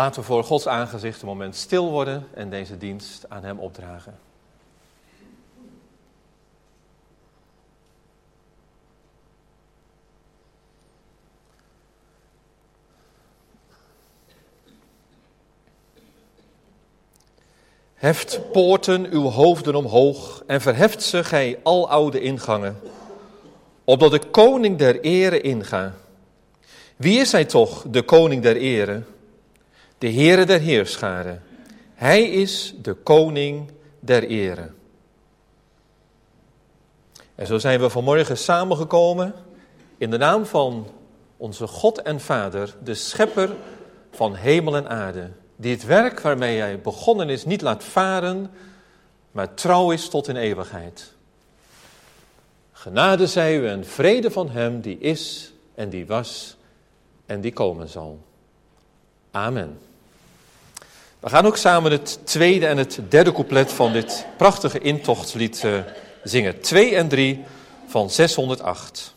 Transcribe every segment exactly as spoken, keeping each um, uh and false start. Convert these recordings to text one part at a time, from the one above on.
Laten we voor Gods aangezicht een moment stil worden en deze dienst aan hem opdragen. Heft poorten uw hoofden omhoog en verheft ze, gij aloude ingangen, opdat de koning der ere inga. Wie is hij toch, de koning der ere? De Heere der heerscharen. Hij is de koning der ere. En zo zijn we vanmorgen samengekomen in de naam van onze God en Vader, de schepper van hemel en aarde, die het werk waarmee hij begonnen is niet laat varen, maar trouw is tot in eeuwigheid. Genade zij u en vrede van hem die is en die was en die komen zal. Amen. We gaan ook samen het tweede en het derde couplet van dit prachtige intochtslied uh, zingen. Twee en drie van zeshonderdacht.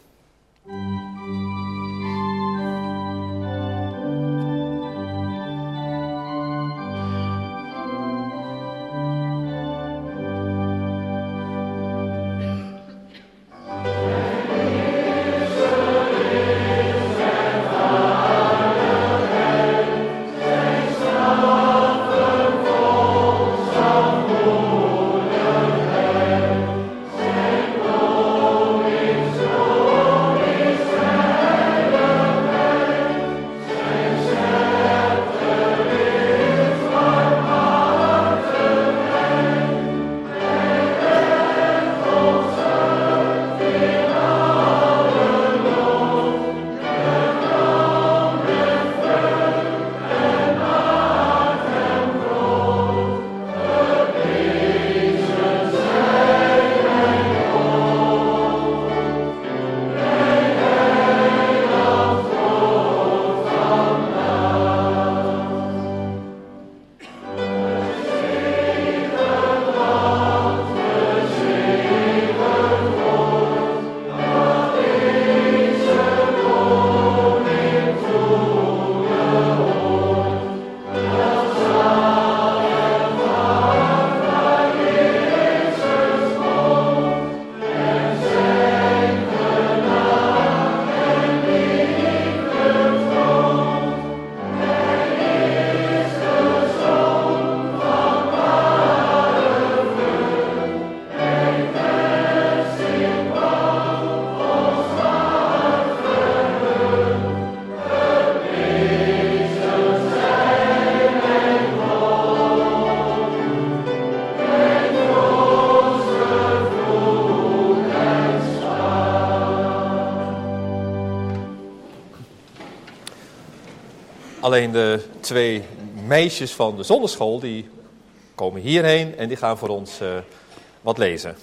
Alleen de twee meisjes van de zonneschool, die komen hierheen en die gaan voor ons uh, wat lezen.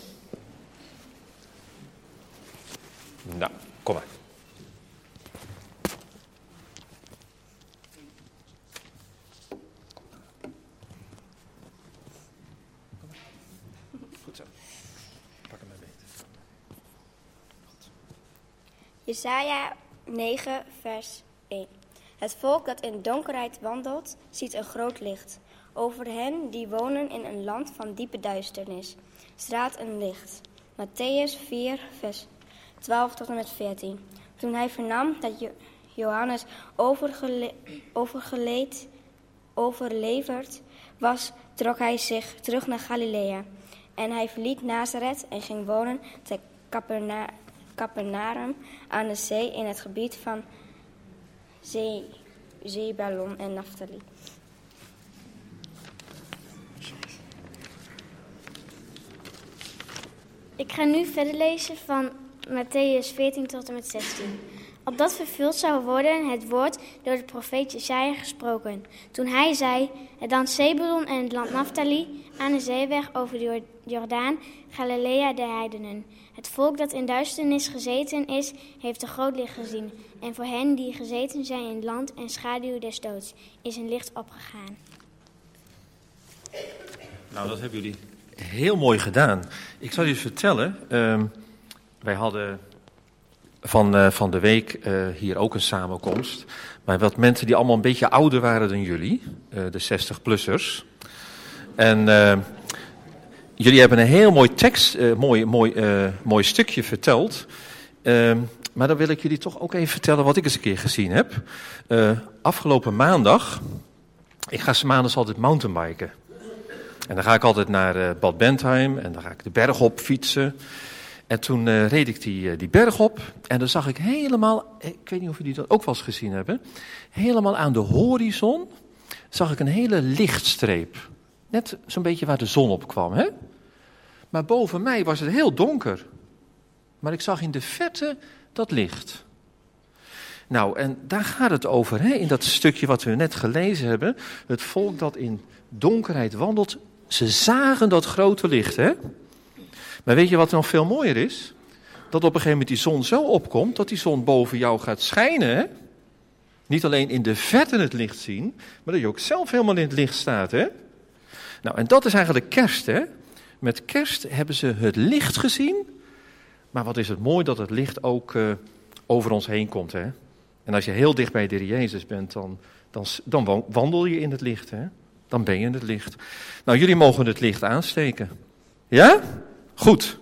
Nou, kom maar. Goed zo. Pak hem maar beter. Jesaja negen, vers één. Het volk dat in donkerheid wandelt, ziet een groot licht. Over hen die wonen in een land van diepe duisternis, straalt een licht. Mattheüs vier, vers twaalf tot en met veertien. Toen hij vernam dat Jo- Johannes overgele- overgeleed, overleverd was, trok hij zich terug naar Galilea. En hij verliet Nazareth en ging wonen te Caperna- Capernaum aan de zee in het gebied van Ze- Zebulon en Naphtali. Ik ga nu verder lezen van Mattheüs veertien tot en met zestien. Opdat vervuld zou worden het woord door de profeet Jesaja gesproken. Toen hij zei, het land Zebulon en het land Naphtali, aan de zeeweg over de Jordaan, Galilea der heidenen. Het volk dat in duisternis gezeten is, heeft een groot licht gezien. En voor hen die gezeten zijn in het land en schaduw des doods, is een licht opgegaan. Nou, dat hebben jullie heel mooi gedaan. Ik zal je eens vertellen, uh, wij hadden van, uh, van de week uh, hier ook een samenkomst. Maar wat mensen die allemaal een beetje ouder waren dan jullie, uh, de zestig-plussers. En uh, jullie hebben een heel mooi tekst, uh, mooi, mooi, uh, mooi stukje verteld. Uh, maar dan wil ik jullie toch ook even vertellen wat ik eens een keer gezien heb. Uh, afgelopen maandag, ik ga 's maandags altijd mountainbiken. En dan ga ik altijd naar uh, Bad Bentheim en dan ga ik de berg op fietsen. En toen uh, reed ik die, uh, die berg op en dan zag ik helemaal, ik weet niet of jullie dat ook wel eens gezien hebben, helemaal aan de horizon zag ik een hele lichtstreep. Net zo'n beetje waar de zon op kwam, hè? Maar boven mij was het heel donker. Maar ik zag in de verte dat licht. Nou, en daar gaat het over, hè? In dat stukje wat we net gelezen hebben. Het volk dat in donkerheid wandelt, ze zagen dat grote licht, hè? Maar weet je wat nog veel mooier is? Dat op een gegeven moment die zon zo opkomt, dat die zon boven jou gaat schijnen, hè? Niet alleen in de verte het licht zien, maar dat je ook zelf helemaal in het licht staat, hè? Nou, en dat is eigenlijk kerst, hè? Met kerst hebben ze het licht gezien, maar wat is het mooi dat het licht ook uh, over ons heen komt, hè? En als je heel dicht bij de Heer Jezus bent, dan, dan, dan wandel je in het licht, hè? Dan ben je in het licht. Nou, jullie mogen het licht aansteken. Ja? Goed.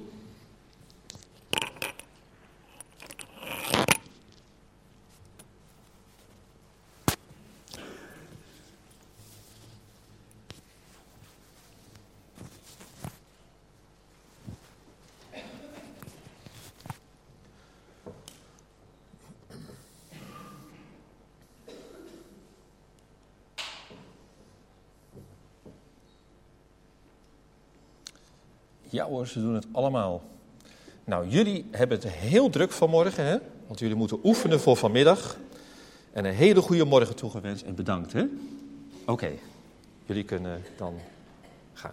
Ja hoor, ze doen het allemaal. Nou, jullie hebben het heel druk vanmorgen, hè? Want jullie moeten oefenen voor vanmiddag. En een hele goede morgen toegewenst en bedankt, hè? Oké, okay. Jullie kunnen dan gaan.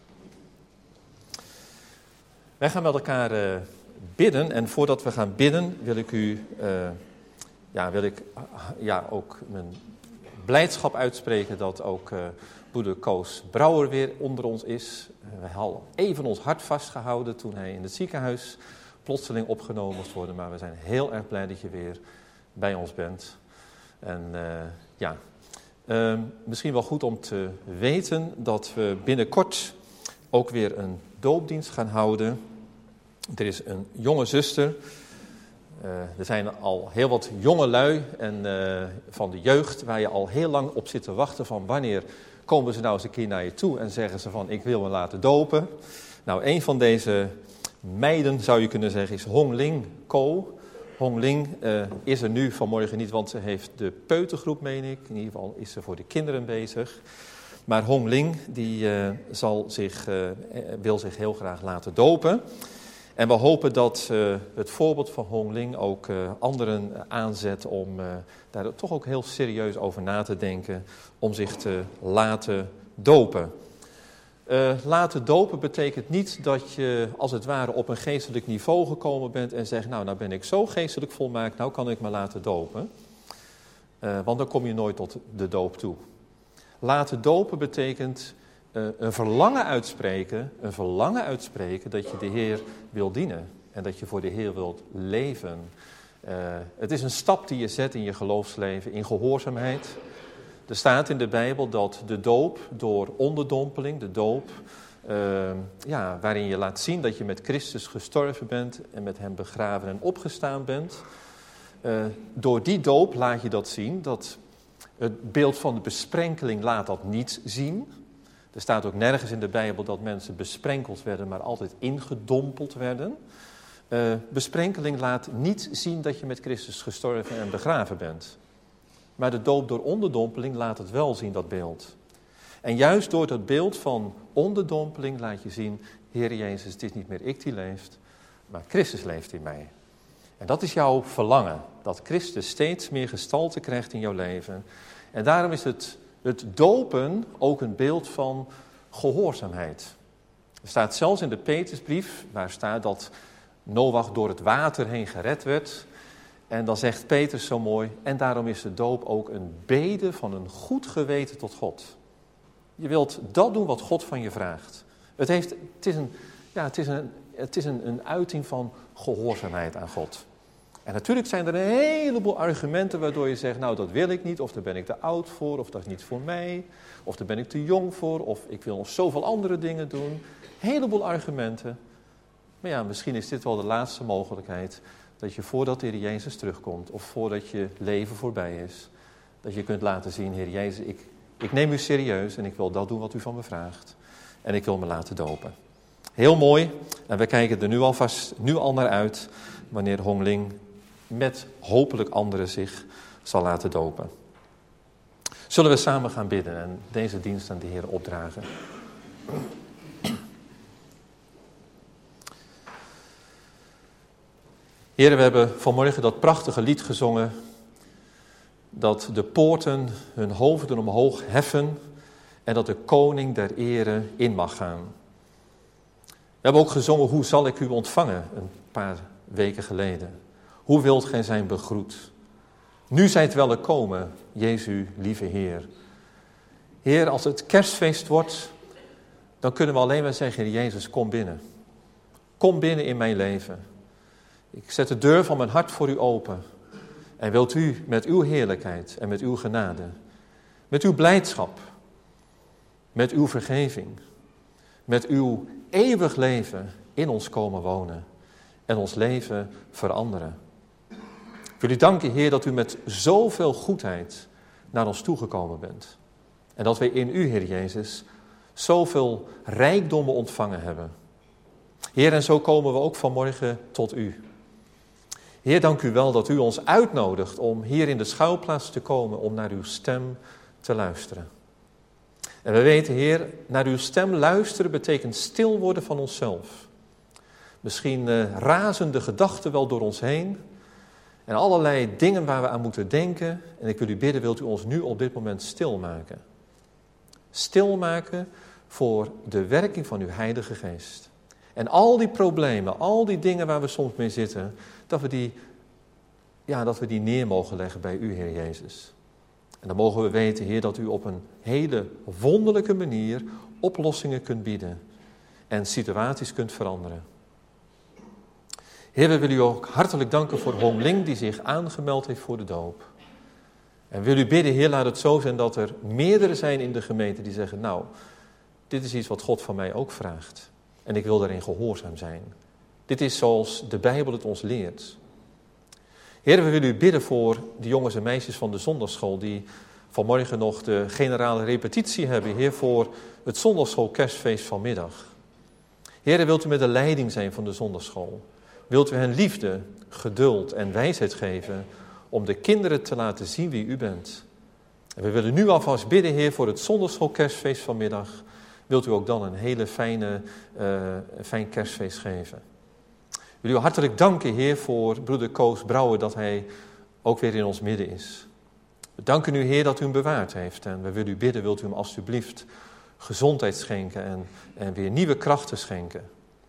Wij gaan met elkaar uh, bidden. En voordat we gaan bidden, wil ik u, uh, ja, wil ik uh, ja, ook mijn blijdschap uitspreken dat ook uh, broeder Koos Brouwer weer onder ons is. Uh, wij hadden even ons hart vastgehouden toen hij in het ziekenhuis plotseling opgenomen moest worden. Maar we zijn heel erg blij dat je weer bij ons bent. En uh, ja, uh, misschien wel goed om te weten dat we binnenkort ook weer een doopdienst gaan houden. Er is een jonge zuster. Uh, er zijn al heel wat jonge lui en, uh, van de jeugd waar je al heel lang op zit te wachten van wanneer komen ze nou eens een keer naar je toe en zeggen ze van ik wil me laten dopen. Nou, een van deze meiden zou je kunnen zeggen is Hong Ling Ko. Hong Ling uh, is er nu vanmorgen niet, want ze heeft de peutergroep, meen ik. In ieder geval is ze voor de kinderen bezig. Maar Hong Ling die, uh, zal zich, uh, wil zich heel graag laten dopen. En we hopen dat uh, het voorbeeld van Hong Ling ook uh, anderen aanzet om uh, daar toch ook heel serieus over na te denken om zich te laten dopen. Uh, laten dopen betekent niet dat je als het ware op een geestelijk niveau gekomen bent en zegt, nou, nou ben ik zo geestelijk volmaakt, nou kan ik me laten dopen. Uh, want dan kom je nooit tot de doop toe. Laten dopen betekent uh, een verlangen uitspreken, een verlangen uitspreken dat je de Heer wil dienen en dat je voor de Heer wilt leven. Uh, het is een stap die je zet in je geloofsleven, in gehoorzaamheid. Er staat in de Bijbel dat de doop door onderdompeling, de doop, uh, ja, waarin je laat zien dat je met Christus gestorven bent en met hem begraven en opgestaan bent. Uh, door die doop laat je dat zien, dat het beeld van de besprenkeling laat dat niet zien. Er staat ook nergens in de Bijbel dat mensen besprenkeld werden, maar altijd ingedompeld werden. Uh, besprenkeling laat niet zien dat je met Christus gestorven en begraven bent. Maar de doop door onderdompeling laat het wel zien, dat beeld. En juist door dat beeld van onderdompeling laat je zien, Heer Jezus, het is niet meer ik die leeft, maar Christus leeft in mij. En dat is jouw verlangen, dat Christus steeds meer gestalte krijgt in jouw leven. En daarom is het, het dopen ook een beeld van gehoorzaamheid. Er staat zelfs in de Petrusbrief, waar staat dat Noach door het water heen gered werd. En dan zegt Petrus zo mooi, en daarom is de doop ook een bede van een goed geweten tot God. Je wilt dat doen wat God van je vraagt. Het, heeft, het is, een, ja, het is, een, het is een, een uiting van gehoorzaamheid aan God. En natuurlijk zijn er een heleboel argumenten waardoor je zegt, nou dat wil ik niet, of daar ben ik te oud voor, of dat is niet voor mij, of daar ben ik te jong voor, of ik wil nog zoveel andere dingen doen. Een heleboel argumenten. Maar ja, misschien is dit wel de laatste mogelijkheid, dat je voordat de Heer Jezus terugkomt, of voordat je leven voorbij is, dat je kunt laten zien, Heer Jezus, ik, ik neem u serieus en ik wil dat doen wat u van me vraagt. En ik wil me laten dopen. Heel mooi. En we kijken er nu alvast nu al naar uit wanneer Hongling met hopelijk anderen zich zal laten dopen. Zullen we samen gaan bidden en deze dienst aan de Heer opdragen. Heren, we hebben vanmorgen dat prachtige lied gezongen, dat de poorten hun hoofden omhoog heffen en dat de koning der ere in mag gaan. We hebben ook gezongen, hoe zal ik u ontvangen, een paar weken geleden. Hoe wilt gij zijn begroet? Nu zijt wel komen, Jezus, lieve Heer. Heer, als het kerstfeest wordt, dan kunnen we alleen maar zeggen, Heer Jezus, kom binnen. Kom binnen in mijn leven. Ik zet de deur van mijn hart voor u open. En wilt u met uw heerlijkheid en met uw genade, met uw blijdschap, met uw vergeving, met uw eeuwig leven in ons komen wonen en ons leven veranderen. Ik wil u danken, Heer, dat u met zoveel goedheid naar ons toegekomen bent. En dat wij in u, Heer Jezus, zoveel rijkdommen ontvangen hebben. Heer, en zo komen we ook vanmorgen tot u. Heer, dank u wel dat u ons uitnodigt om hier in de schuilplaats te komen om naar uw stem te luisteren. En we weten, Heer, naar uw stem luisteren betekent stil worden van onszelf. Misschien uh, razen de gedachten wel door ons heen en allerlei dingen waar we aan moeten denken. En ik wil u bidden, wilt u ons nu op dit moment stilmaken. Stilmaken voor de werking van uw Heilige Geest. En al die problemen, al die dingen waar we soms mee zitten, dat we die, ja, dat we die neer mogen leggen bij u, Heer Jezus. En dan mogen we weten, Heer, dat u op een hele wonderlijke manier oplossingen kunt bieden en situaties kunt veranderen. Heer, we willen u ook hartelijk danken voor Hongling die zich aangemeld heeft voor de doop. En wil u bidden, Heer, laat het zo zijn dat er meerdere zijn in de gemeente die zeggen, nou, dit is iets wat God van mij ook vraagt. En ik wil daarin gehoorzaam zijn. Dit is zoals de Bijbel het ons leert. Heer, we willen u bidden voor de jongens en meisjes van de zondagschool die vanmorgen nog de generale repetitie hebben. Heer, voor het zondagschool kerstfeest vanmiddag. Heer, wilt u met de leiding zijn van de zondagschool. Wilt u hen liefde, geduld en wijsheid geven om de kinderen te laten zien wie u bent. En we willen nu alvast bidden, Heer, voor het zondagschool kerstfeest vanmiddag. Wilt u ook dan een hele fijne, uh, fijn kerstfeest geven. Ik wil u hartelijk danken, Heer, voor broeder Koos Brouwer, dat hij ook weer in ons midden is. We danken u, Heer, dat u hem bewaard heeft. En we willen u bidden, wilt u hem alstublieft gezondheid schenken en, en weer nieuwe krachten schenken.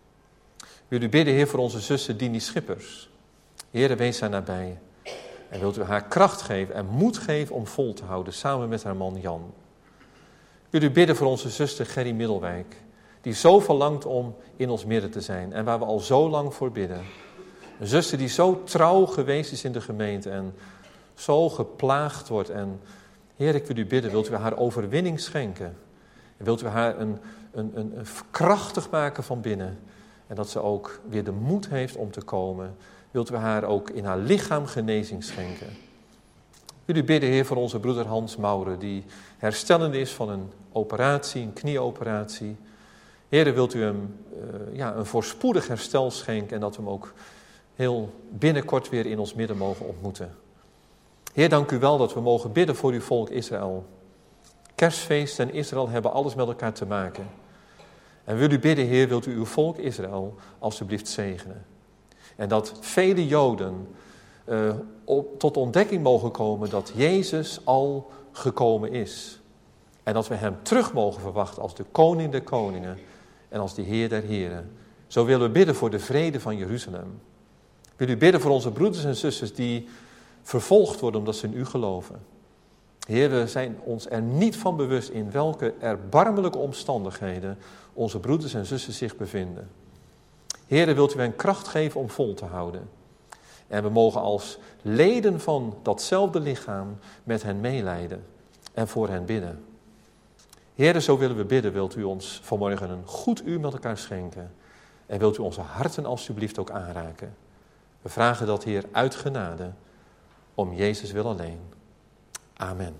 We willen u bidden, Heer, voor onze zuster Dini Schippers. Heer, wees haar nabij. En wilt u haar kracht geven en moed geven om vol te houden, samen met haar man Jan. Ik wil u bidden voor onze zuster Gerry Middelwijk, die zo verlangt om in ons midden te zijn en waar we al zo lang voor bidden. Een zuster die zo trouw geweest is in de gemeente en zo geplaagd wordt. En Heer, ik wil u bidden, wilt u haar overwinning schenken? En wilt u haar een, een, een, een krachtig maken van binnen? En dat ze ook weer de moed heeft om te komen. Wilt u haar ook in haar lichaam genezing schenken? Ik wil u bidden, Heer, voor onze broeder Hans Maurer, die herstellende is van een operatie, een knieoperatie. Heer, wilt u hem uh, ja, een voorspoedig herstel schenken en dat we hem ook heel binnenkort weer in ons midden mogen ontmoeten. Heer, dank u wel dat we mogen bidden voor uw volk Israël. Kerstfeest en Israël hebben alles met elkaar te maken. En wil u bidden, Heer, wilt u uw volk Israël alstublieft zegenen. En dat vele Joden uh, op, tot ontdekking mogen komen dat Jezus al gekomen is. En dat we hem terug mogen verwachten als de koning der koningen en als de Heer der heren. Zo willen we bidden voor de vrede van Jeruzalem. Wil u bidden voor onze broeders en zusters die vervolgd worden omdat ze in u geloven. Heer, we zijn ons er niet van bewust in welke erbarmelijke omstandigheden onze broeders en zusters zich bevinden. Heer, wilt u hen kracht geven om vol te houden. En we mogen als leden van datzelfde lichaam met hen meelijden en voor hen bidden. Heere, zo willen we bidden. Wilt u ons vanmorgen een goed uur met elkaar schenken? En wilt u onze harten alstublieft ook aanraken? We vragen dat, Heer, uit genade, om Jezus wil alleen. Amen.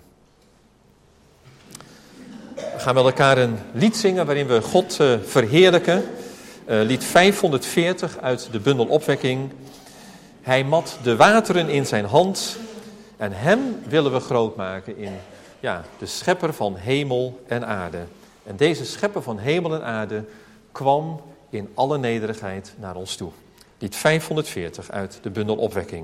We gaan met elkaar een lied zingen waarin we God uh, verheerlijken. Uh, lied vijfhonderdveertig uit de bundel Opwekking. Hij mat de wateren in zijn hand en hem willen we groot maken in ja, de schepper van hemel en aarde. En deze schepper van hemel en aarde kwam in alle nederigheid naar ons toe. Lied vijfhonderdveertig uit de bundel Opwekking.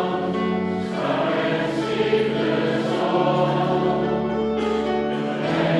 Amen.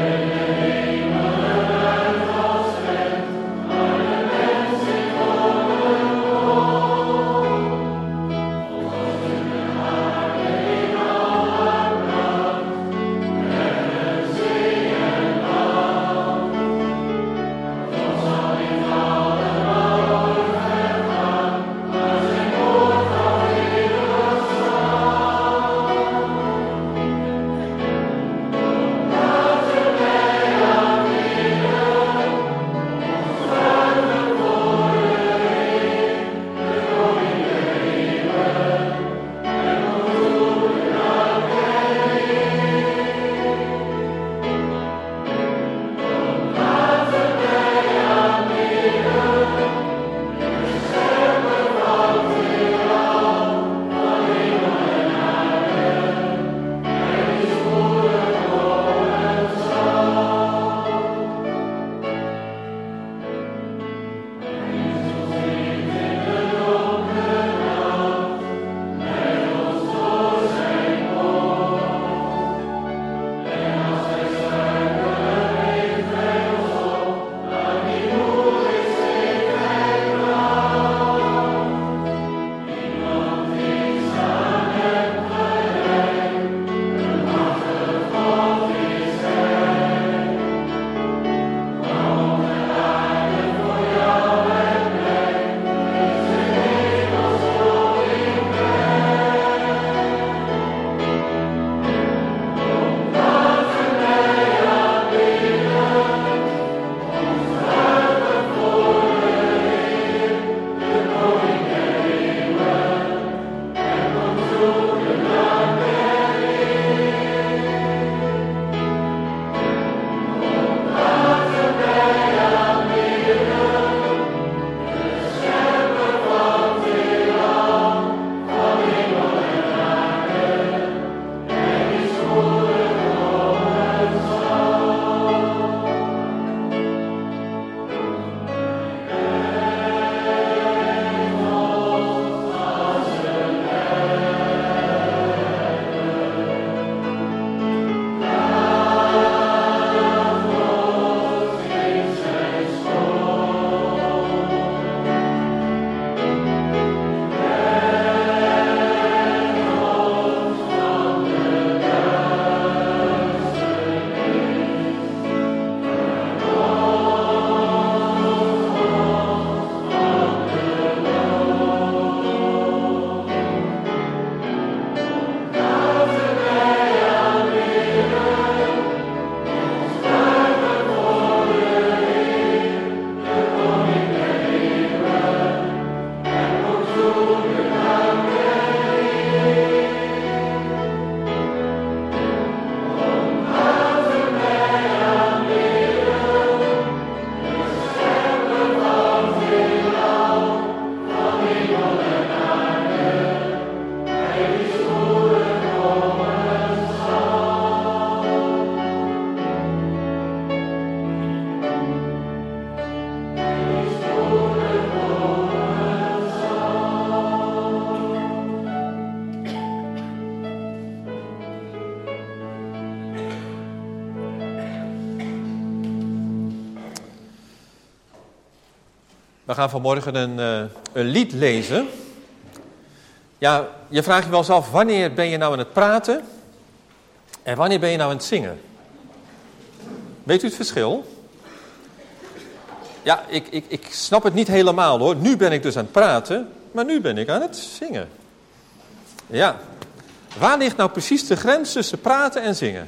We gaan vanmorgen een, uh, een lied lezen. Ja, je vraagt je wel eens af, wanneer ben je nou aan het praten en wanneer ben je nou aan het zingen? Weet u het verschil? Ja, ik, ik, ik snap het niet helemaal hoor. Nu ben ik dus aan het praten, maar nu ben ik aan het zingen. Ja, waar ligt nou precies de grens tussen praten en zingen?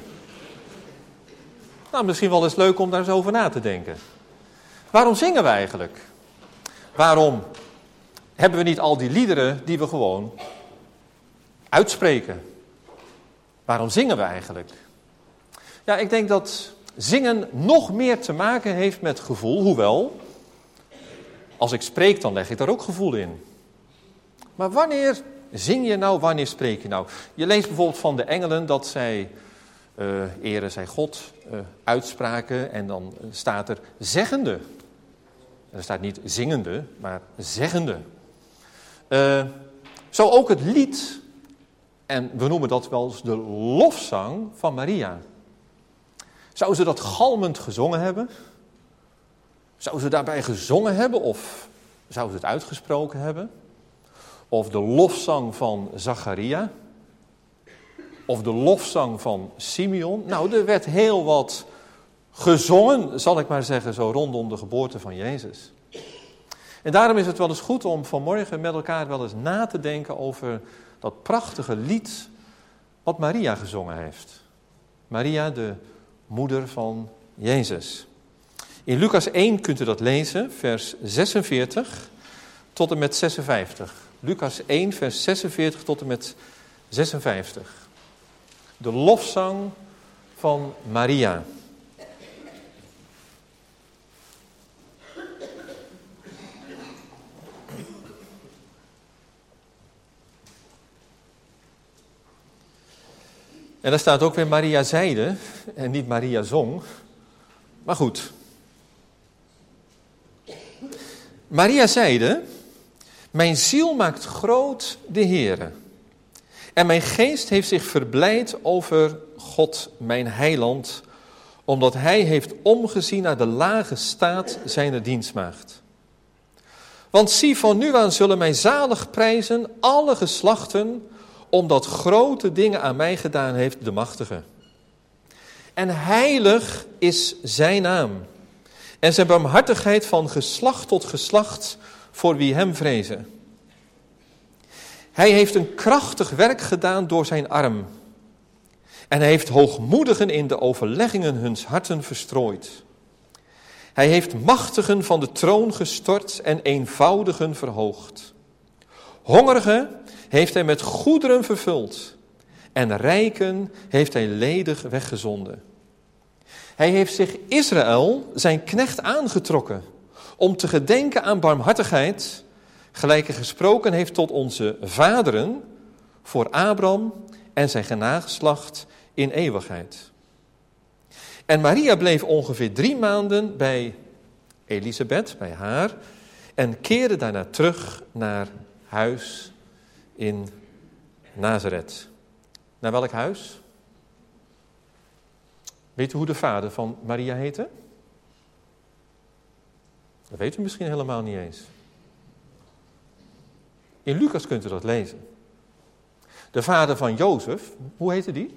Nou, misschien wel eens leuk om daar eens over na te denken. Waarom zingen we eigenlijk? Waarom hebben we niet al die liederen die we gewoon uitspreken? Waarom zingen we eigenlijk? Ja, ik denk dat zingen nog meer te maken heeft met gevoel, hoewel, als ik spreek dan leg ik daar ook gevoel in. Maar wanneer zing je nou, wanneer spreek je nou? Je leest bijvoorbeeld van de engelen dat zij, uh, eren zij God, uh, uitspraken en dan staat er zeggende. Er staat niet zingende, maar zeggende. Uh, zo ook het lied, en we noemen dat wel eens de lofzang van Maria. Zou ze dat galmend gezongen hebben? Zou ze daarbij gezongen hebben of zou ze het uitgesproken hebben? Of de lofzang van Zacharia? Of de lofzang van Simeon? Nou, er werd heel wat gezongen, zal ik maar zeggen, zo rondom de geboorte van Jezus. En daarom is het wel eens goed om vanmorgen met elkaar wel eens na te denken over dat prachtige lied wat Maria gezongen heeft. Maria, de moeder van Jezus. In Lucas één kunt u dat lezen, vers zesenveertig tot en met zesenvijftig. Lucas één, vers zesenveertig tot en met zesenvijftig. De lofzang van Maria. En daar staat ook weer Maria zeide en niet Maria zong. Maar goed. Maria zeide, mijn ziel maakt groot de Heere. En mijn geest heeft zich verblijd over God, mijn heiland, omdat hij heeft omgezien naar de lage staat zijner dienstmaagd. Want zie, van nu aan zullen mij zalig prijzen alle geslachten, omdat grote dingen aan mij gedaan heeft de Machtige. En heilig is zijn naam. En zijn barmhartigheid van geslacht tot geslacht voor wie hem vrezen. Hij heeft een krachtig werk gedaan door zijn arm. En hij heeft hoogmoedigen in de overleggingen huns harten verstrooid. Hij heeft machtigen van de troon gestort en eenvoudigen verhoogd. Hongerigen heeft hij met goederen vervuld en rijken heeft hij ledig weggezonden. Hij heeft zich Israël, zijn knecht, aangetrokken om te gedenken aan barmhartigheid, gelijk hij gesproken heeft tot onze vaderen, voor Abraham en zijn nageslacht in eeuwigheid. En Maria bleef ongeveer drie maanden bij Elisabeth, bij haar, en keerde daarna terug naar huis in Nazareth. Naar welk huis? Weet u hoe de vader van Maria heette? Dat weet u misschien helemaal niet eens. In Lucas kunt u dat lezen. De vader van Jozef, hoe heette die?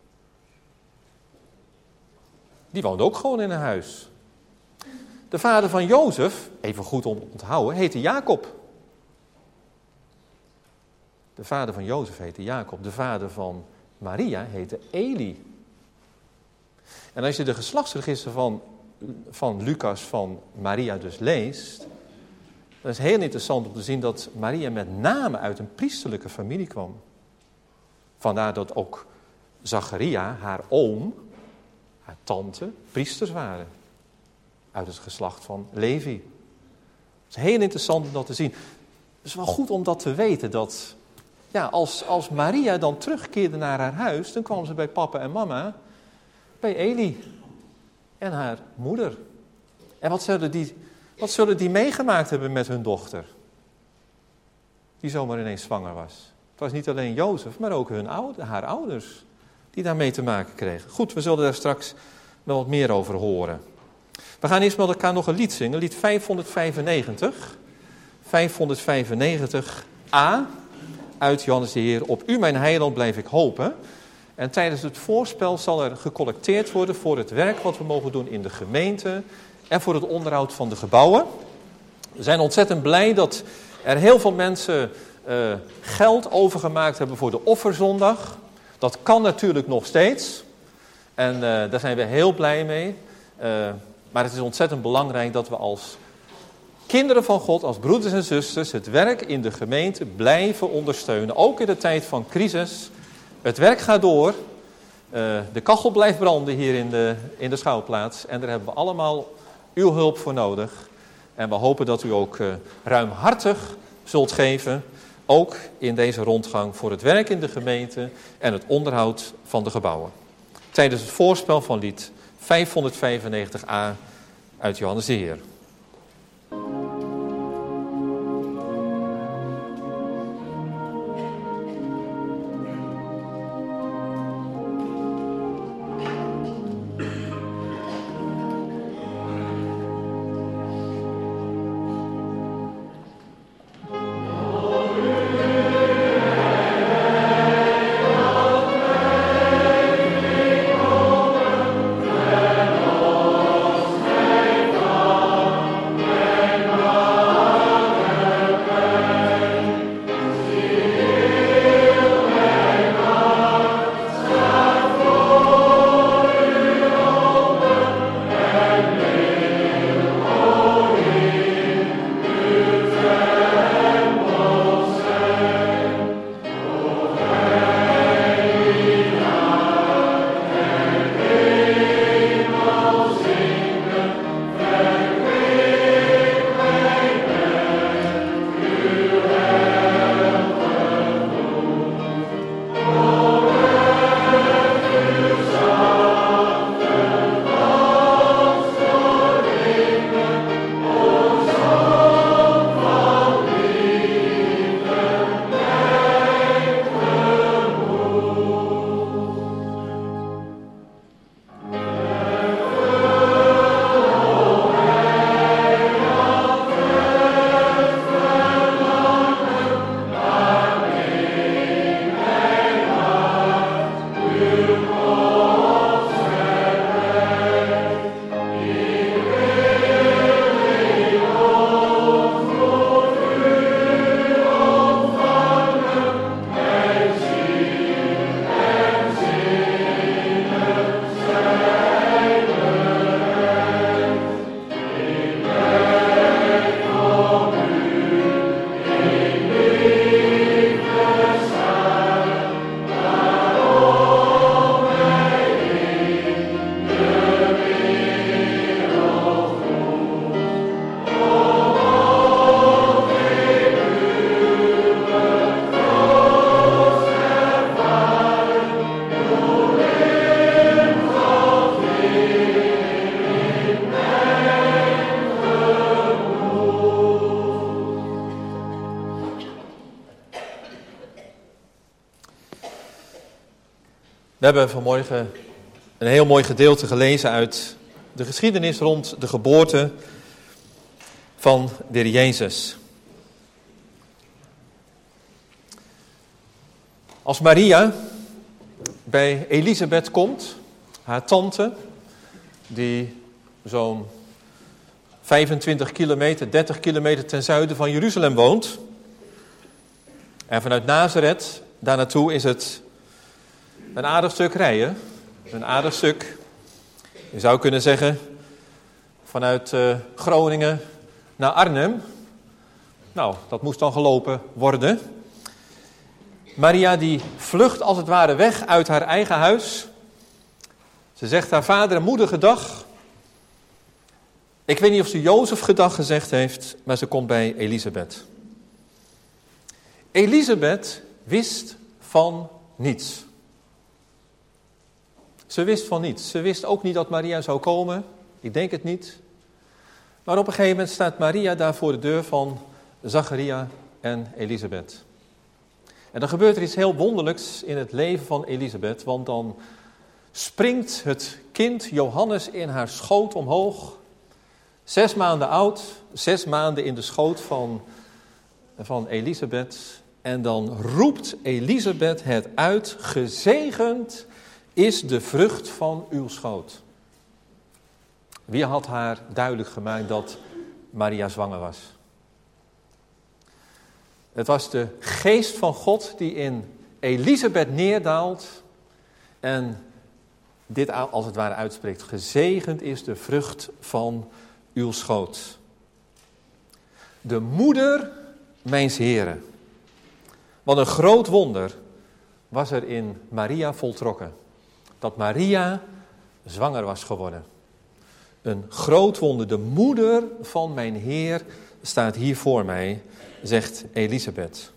Die woonde ook gewoon in een huis. De vader van Jozef, even goed om te onthouden, heette Jacob. De vader van Jozef heette Jacob. De vader van Maria heette Eli. En als je de geslachtsregister van, van Lucas van Maria dus leest, dan is het heel interessant om te zien dat Maria met name uit een priesterlijke familie kwam. Vandaar dat ook Zacharia, haar oom, haar tante, priesters waren. Uit het geslacht van Levi. Het is heel interessant om dat te zien. Het is wel goed om dat te weten, dat ja, als, als Maria dan terugkeerde naar haar huis, dan kwam ze bij papa en mama, bij Eli en haar moeder. En wat zullen die, wat zullen die meegemaakt hebben met hun dochter? Die zomaar ineens zwanger was. Het was niet alleen Jozef, maar ook hun oude, haar ouders die daarmee te maken kregen. Goed, we zullen daar straks nog wat meer over horen. We gaan eerst met elkaar nog een lied zingen, lied vijfhonderdvijfennegentig. vijfhonderdvijfennegentig a uit Johannes de Heer. Op u mijn heiland blijf ik hopen. En tijdens het voorspel zal er gecollecteerd worden voor het werk wat we mogen doen in de gemeente en voor het onderhoud van de gebouwen. We zijn ontzettend blij dat er heel veel mensen uh, geld overgemaakt hebben voor de offerzondag. Dat kan natuurlijk nog steeds. En uh, daar zijn we heel blij mee. Uh, maar het is ontzettend belangrijk dat we als kinderen van God, als broeders en zusters, het werk in de gemeente blijven ondersteunen. Ook in de tijd van crisis. Het werk gaat door. Uh, de kachel blijft branden hier in de, in de schouwplaats. En daar hebben we allemaal uw hulp voor nodig. En we hopen dat u ook uh, ruimhartig zult geven. Ook in deze rondgang voor het werk in de gemeente en het onderhoud van de gebouwen. Tijdens het voorspel van lied vijfhonderdvijfennegentig a uit Johannes de Heer. We hebben vanmorgen een heel mooi gedeelte gelezen uit de geschiedenis rond de geboorte van de Heer Jezus. Als Maria bij Elisabeth komt, haar tante, die zo'n vijfentwintig kilometer, dertig kilometer ten zuiden van Jeruzalem woont. En vanuit Nazareth, daar naartoe is het een aardig stuk rijden. Een aardig stuk. Je zou kunnen zeggen, vanuit uh, Groningen naar Arnhem. Nou, dat moest dan gelopen worden. Maria die vlucht als het ware weg uit haar eigen huis. Ze zegt haar vader en moeder gedag. Ik weet niet of ze Jozef gedag gezegd heeft, maar ze komt bij Elisabeth. Elisabeth wist van niets. Ze wist van niets. Ze wist ook niet dat Maria zou komen. Ik denk het niet. Maar op een gegeven moment staat Maria daar voor de deur van Zacharia en Elisabeth. En dan gebeurt er iets heel wonderlijks in het leven van Elisabeth. Want dan springt het kind Johannes in haar schoot omhoog. Zes maanden oud, zes maanden in de schoot van, van Elisabeth. En dan roept Elisabeth het uit, gezegend is de vrucht van uw schoot. Wie had haar duidelijk gemaakt dat Maria zwanger was? Het was de geest van God die in Elisabeth neerdaalt en dit als het ware uitspreekt. Gezegend is de vrucht van uw schoot. De moeder mijns Heren. Wat een groot wonder was er in Maria voltrokken. Dat Maria zwanger was geworden. Een groot wonder. De moeder van mijn Heer staat hier voor mij, zegt Elisabeth.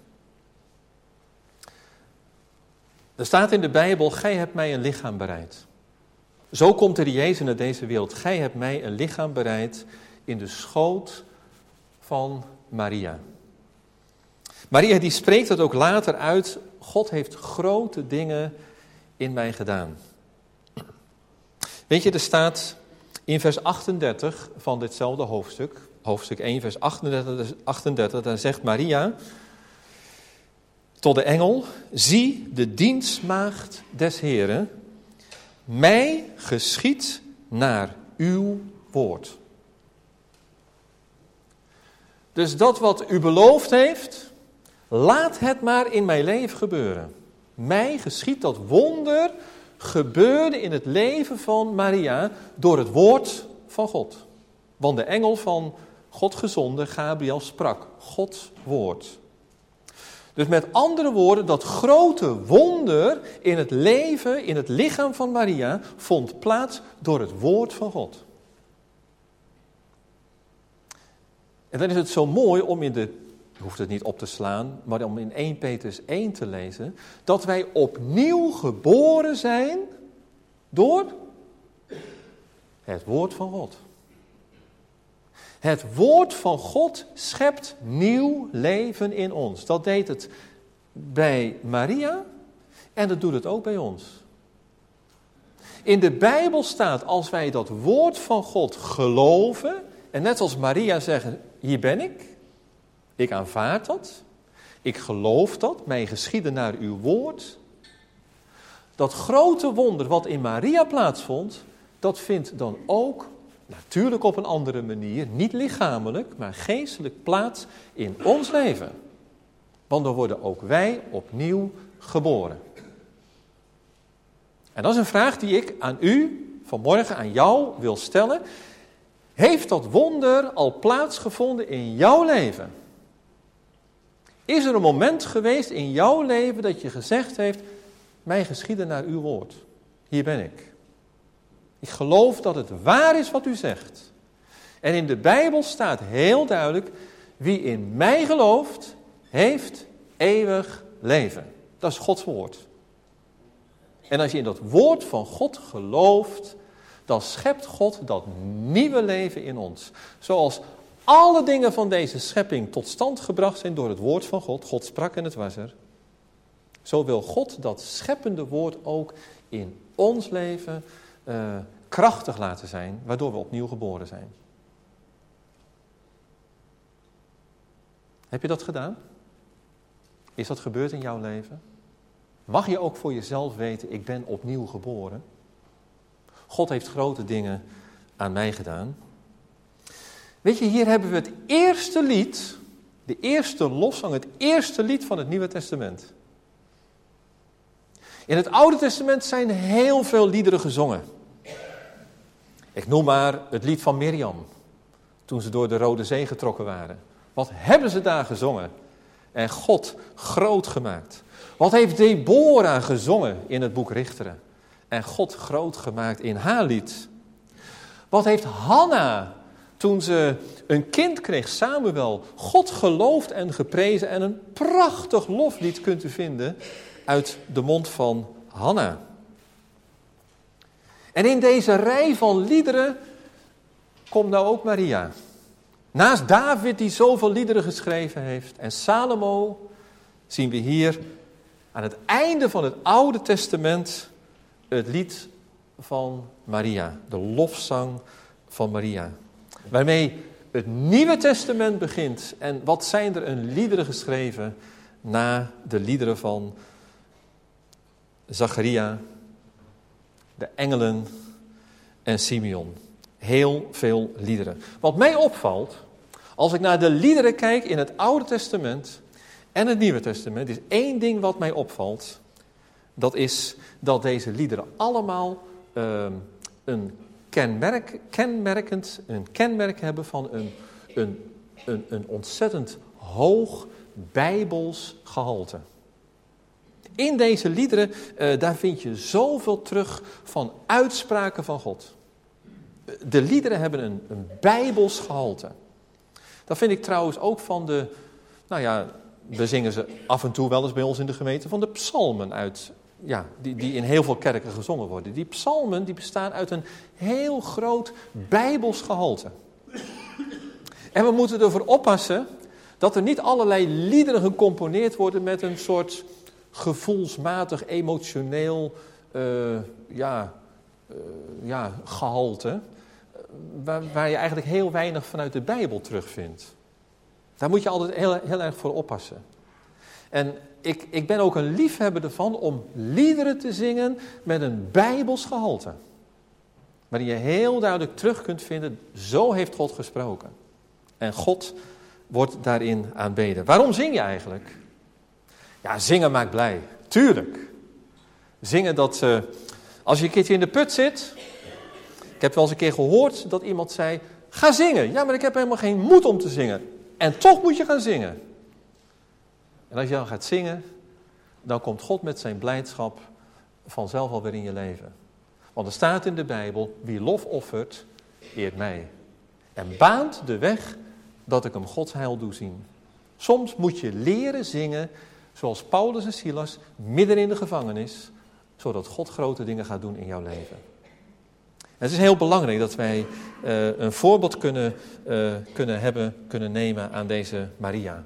Er staat in de Bijbel, gij hebt mij een lichaam bereid. Zo komt er Jezus naar deze wereld. Gij hebt mij een lichaam bereid in de schoot van Maria. Maria die spreekt het ook later uit. God heeft grote dingen in mij gedaan. Weet je, er staat in vers achtendertig van ditzelfde hoofdstuk, hoofdstuk één, vers achtendertig, achtendertig, daar zegt Maria tot de engel, zie de dienstmaagd des Heren, mij geschied naar uw woord. Dus dat wat u beloofd heeft, laat het maar in mijn leven gebeuren. Mij geschied dat wonder gebeurde in het leven van Maria door het woord van God. Want de engel van God gezonden, Gabriel, sprak Gods woord. Dus met andere woorden, dat grote wonder in het leven, in het lichaam van Maria, vond plaats door het woord van God. En dan is het zo mooi om in de, je hoeft het niet op te slaan, maar om in eerste Petrus één te lezen, dat wij opnieuw geboren zijn door het woord van God. Het woord van God schept nieuw leven in ons. Dat deed het bij Maria en dat doet het ook bij ons. In de Bijbel staat, als wij dat woord van God geloven, en net als Maria zeggen, hier ben ik, ik aanvaard dat, ik geloof dat, mij geschieden naar uw woord. Dat grote wonder wat in Maria plaatsvond, dat vindt dan ook natuurlijk op een andere manier, niet lichamelijk, maar geestelijk plaats in ons leven. Want dan worden ook wij opnieuw geboren. En dat is een vraag die ik aan u vanmorgen, aan jou wil stellen. Heeft dat wonder al plaatsgevonden in jouw leven? Is er een moment geweest in jouw leven dat je gezegd heeft, mij geschieden naar uw woord. Hier ben ik. Ik geloof dat het waar is wat u zegt. En in de Bijbel staat heel duidelijk, wie in mij gelooft, heeft eeuwig leven. Dat is Gods woord. En als je in dat woord van God gelooft, dan schept God dat nieuwe leven in ons. Zoals alle dingen van deze schepping tot stand gebracht zijn door het woord van God. God sprak en het was er. Zo wil God dat scheppende woord ook in ons leven uh, krachtig laten zijn, waardoor we opnieuw geboren zijn. Heb je dat gedaan? Is dat gebeurd in jouw leven? Mag je ook voor jezelf weten, ik ben opnieuw geboren? God heeft grote dingen aan mij gedaan. Weet je, hier hebben we het eerste lied, de eerste lofzang, het eerste lied van het Nieuwe Testament. In het Oude Testament zijn heel veel liederen gezongen. Ik noem maar het lied van Mirjam, toen ze door de Rode Zee getrokken waren. Wat hebben ze daar gezongen? En God groot gemaakt. Wat heeft Deborah gezongen in het boek Richteren? En God groot gemaakt in haar lied. Wat heeft Hanna, toen ze een kind kreeg, Samuel, God geloofd en geprezen. En een prachtig loflied kunt u vinden uit de mond van Hanna. En in deze rij van liederen komt nou ook Maria. Naast David die zoveel liederen geschreven heeft en Salomo zien we hier aan het einde van het Oude Testament het lied van Maria. De lofzang van Maria. waarmee het Nieuwe Testament begint. En wat zijn er een liederen geschreven na de liederen van Zacharia, de engelen en Simeon. Heel veel liederen. Wat mij opvalt, als ik naar de liederen kijk in het Oude Testament en het Nieuwe Testament, is één ding wat mij opvalt. Dat is dat deze liederen allemaal uh, een, kenmerk, kenmerkend, een kenmerk hebben van een, een, een, een ontzettend hoog bijbels gehalte. In deze liederen, uh, daar vind je zoveel terug van uitspraken van God. De liederen hebben een, een bijbels gehalte. Dat vind ik trouwens ook van de, nou ja, we zingen ze af en toe wel eens bij ons in de gemeente, van de psalmen uit, ja, die, die in heel veel kerken gezongen worden. Die psalmen die bestaan uit een heel groot bijbels gehalte. En we moeten ervoor oppassen dat er niet allerlei liederen gecomponeerd worden met een soort gevoelsmatig, emotioneel uh, ja, uh, ja, gehalte, waar, waar je eigenlijk heel weinig vanuit de Bijbel terugvindt. Daar moet je altijd heel, heel erg voor oppassen. En ik, ik ben ook een liefhebber ervan om liederen te zingen met een Bijbels gehalte. Waarin je heel duidelijk terug kunt vinden, zo heeft God gesproken. En God wordt daarin aanbeden. Waarom zing je eigenlijk? Ja, zingen maakt blij. Tuurlijk. Zingen dat, uh, als je een keertje in de put zit. Ik heb wel eens een keer gehoord dat iemand zei, ga zingen. Ja, maar ik heb helemaal geen moed om te zingen. En toch moet je gaan zingen. En als je dan gaat zingen, dan komt God met zijn blijdschap vanzelf alweer in je leven. Want er staat in de Bijbel, wie lof offert, eert mij. En baant de weg dat ik hem Gods heil doe zien. Soms moet je leren zingen, zoals Paulus en Silas, midden in de gevangenis, zodat God grote dingen gaat doen in jouw leven. En het is heel belangrijk dat wij uh, een voorbeeld kunnen, uh, kunnen hebben, kunnen nemen aan deze Maria.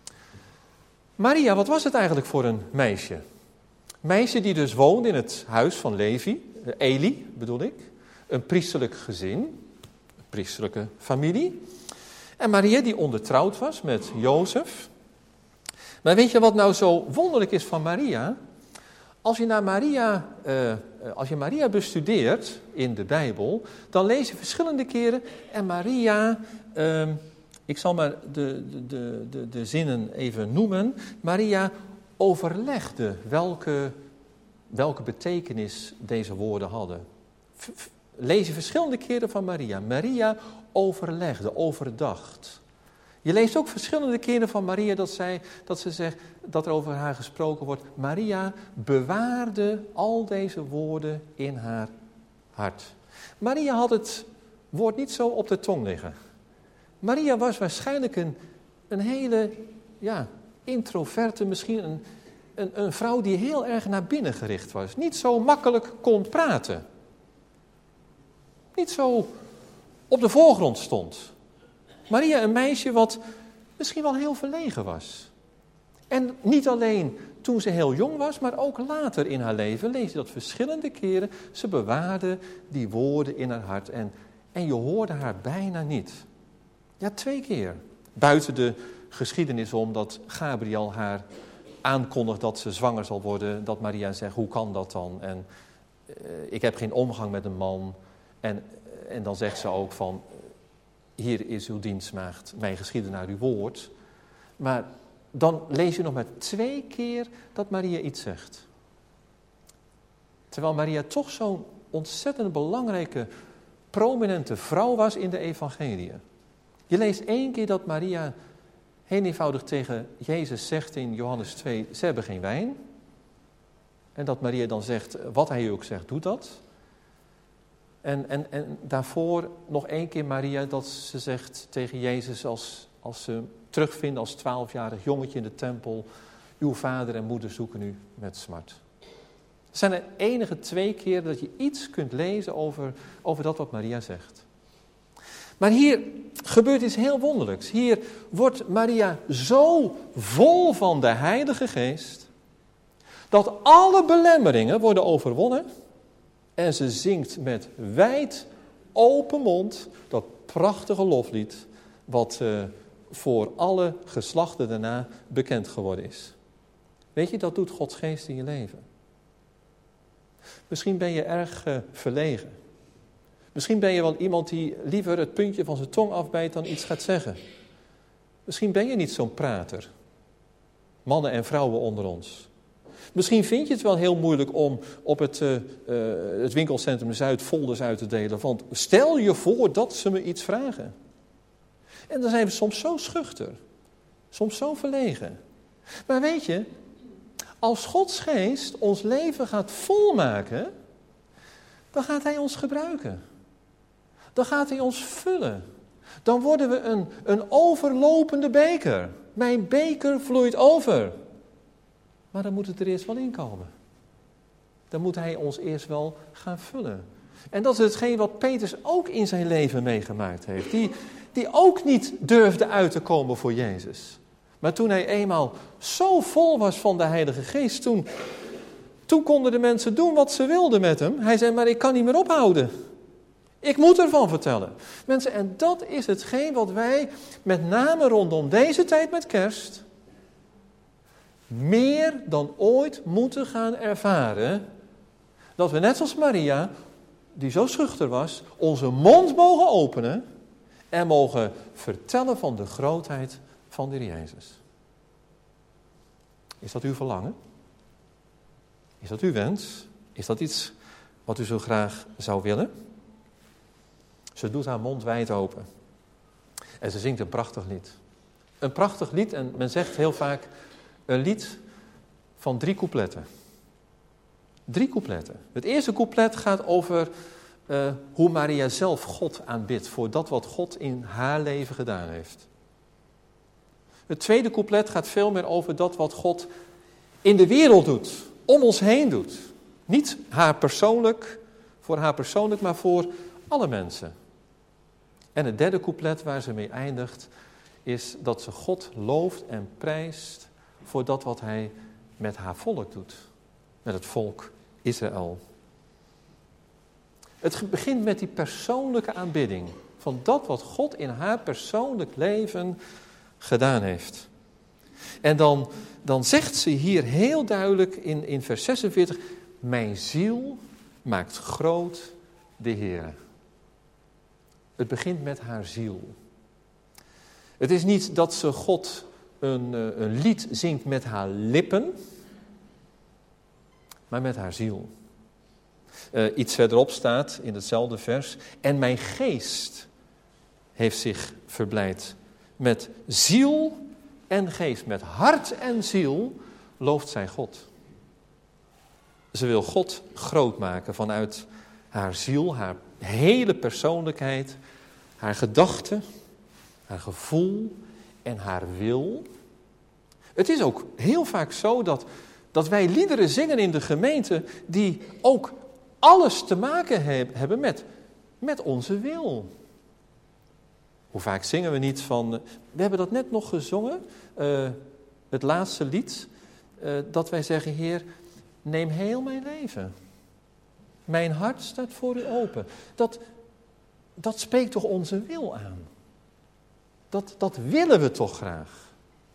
Maria, wat was het eigenlijk voor een meisje? Meisje die dus woonde in het huis van Levi, Eli bedoel ik, een priesterlijk gezin, een priesterlijke familie. En Maria die ondertrouwd was met Jozef. Maar weet je wat nou zo wonderlijk is van Maria? Als je, naar Maria, uh, als je Maria bestudeert in de Bijbel, dan lees je verschillende keren en Maria, uh, ik zal maar de, de, de, de zinnen even noemen. Maria overlegde welke, welke betekenis deze woorden hadden. V- lees je verschillende keren van Maria. Maria overlegde, overdacht. Je leest ook verschillende keren van Maria dat, zij, dat ze zegt, dat er over haar gesproken wordt. Maria bewaarde al deze woorden in haar hart. Maria had het woord niet zo op de tong liggen. Maria was waarschijnlijk een, een hele ja, introverte, misschien een, een, een vrouw die heel erg naar binnen gericht was. Niet zo makkelijk kon praten. Niet zo op de voorgrond stond. Maria, een meisje wat misschien wel heel verlegen was. En niet alleen toen ze heel jong was, maar ook later in haar leven lees je dat verschillende keren. Ze bewaarde die woorden in haar hart en, en je hoorde haar bijna niet. Ja, twee keer. Buiten de geschiedenis om dat Gabriel haar aankondigt dat ze zwanger zal worden. Dat Maria zegt, hoe kan dat dan? En uh, ik heb geen omgang met een man. En, en dan zegt ze ook van, hier is uw dienstmaagd, mij geschieden naar uw woord. Maar dan lees je nog maar twee keer dat Maria iets zegt. Terwijl Maria toch zo'n ontzettend belangrijke, prominente vrouw was in de evangeliën. Je leest één keer dat Maria heel eenvoudig tegen Jezus zegt in Johannes twee, ze hebben geen wijn. En dat Maria dan zegt, wat hij ook zegt, doe dat. En, en, en daarvoor nog één keer Maria dat ze zegt tegen Jezus als, als ze terugvinden als twaalfjarig jongetje in de tempel. Uw vader en moeder zoeken u met smart. Er zijn er enige twee keer dat je iets kunt lezen over, over dat wat Maria zegt. Maar hier gebeurt iets heel wonderlijks. Hier wordt Maria zo vol van de Heilige Geest, dat alle belemmeringen worden overwonnen. En ze zingt met wijd open mond dat prachtige loflied wat uh, voor alle geslachten daarna bekend geworden is. Weet je, dat doet Gods geest in je leven. Misschien ben je erg uh, verlegen. Misschien ben je wel iemand die liever het puntje van zijn tong afbijt dan iets gaat zeggen. Misschien ben je niet zo'n prater. Mannen en vrouwen onder ons. Misschien vind je het wel heel moeilijk om op het, uh, uh, het winkelcentrum Zuid folders uit te delen. Want stel je voor dat ze me iets vragen. En dan zijn we soms zo schuchter. Soms zo verlegen. Maar weet je, als Gods geest ons leven gaat volmaken, dan gaat hij ons gebruiken. Dan gaat hij ons vullen. Dan worden we een, een overlopende beker. Mijn beker vloeit over. Maar dan moet het er eerst wel inkomen. Dan moet hij ons eerst wel gaan vullen. En dat is hetgeen wat Petrus ook in zijn leven meegemaakt heeft. Die, die ook niet durfde uit te komen voor Jezus. Maar toen hij eenmaal zo vol was van de Heilige Geest, toen, toen konden de mensen doen wat ze wilden met hem. Hij zei, maar ik kan niet meer ophouden. Ik moet ervan vertellen. Mensen, en dat is hetgeen wat wij met name rondom deze tijd met kerst meer dan ooit moeten gaan ervaren. Dat we net als Maria, die zo schuchter was, onze mond mogen openen en mogen vertellen van de grootheid van de Heer Jezus. Is dat uw verlangen? Is dat uw wens? Is dat iets wat u zo graag zou willen? Ze doet haar mond wijd open. En ze zingt een prachtig lied. Een prachtig lied, en men zegt heel vaak een lied van drie coupletten. Drie coupletten. Het eerste couplet gaat over uh, hoe Maria zelf God aanbidt voor dat wat God in haar leven gedaan heeft. Het tweede couplet gaat veel meer over dat wat God in de wereld doet, om ons heen doet. Niet haar persoonlijk, voor haar persoonlijk, maar voor alle mensen. En het derde couplet waar ze mee eindigt, is dat ze God looft en prijst voor dat wat hij met haar volk doet. Met het volk Israël. Het begint met die persoonlijke aanbidding. Van dat wat God in haar persoonlijk leven gedaan heeft. En dan, dan zegt ze hier heel duidelijk in, in vers zesenveertig. Mijn ziel maakt groot de Heer. Het begint met haar ziel. Het is niet dat ze God een, een lied zingt met haar lippen, maar met haar ziel. Uh, iets verderop staat in hetzelfde vers. En mijn geest heeft zich verblijd. Met ziel en geest, met hart en ziel looft zij God. Ze wil God groot maken vanuit haar ziel, haar hele persoonlijkheid, haar gedachten, haar gevoel en haar wil. Het is ook heel vaak zo dat, dat wij liederen zingen in de gemeente die ook alles te maken he- hebben met, met onze wil. Hoe vaak zingen we niet van, we hebben dat net nog gezongen, uh, het laatste lied, uh, dat wij zeggen, Heer, neem heel mijn leven. Mijn hart staat voor u open. Dat, dat spreekt toch onze wil aan? Dat, dat willen we toch graag?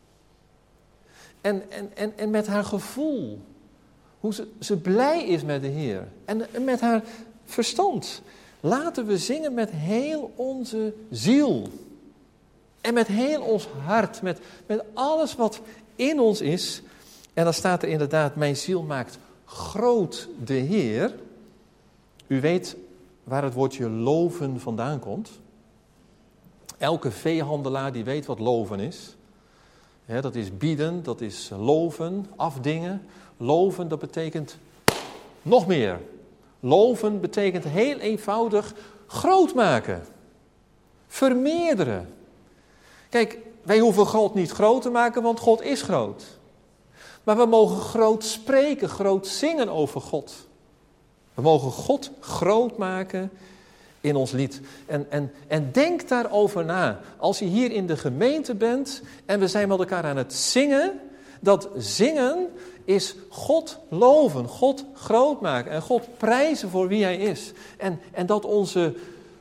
En, en, en, en met haar gevoel, hoe ze, ze blij is met de Heer. En, en met haar verstand. Laten we zingen met heel onze ziel. En met heel ons hart. Met, met alles wat in ons is. En dan staat er inderdaad, mijn ziel maakt groot de Heer. U weet waar het woordje loven vandaan komt. Elke veehandelaar die weet wat loven is. He, dat is bieden, dat is loven, afdingen. Loven, dat betekent nog meer. Loven betekent heel eenvoudig groot maken. Vermeerderen. Kijk, wij hoeven God niet groot te maken, want God is groot. Maar we mogen groot spreken, groot zingen over God. We mogen God groot maken in ons lied. En, en, en denk daarover na. Als je hier in de gemeente bent en we zijn met elkaar aan het zingen. Dat zingen is God loven, God groot maken en God prijzen voor wie hij is. En, en dat onze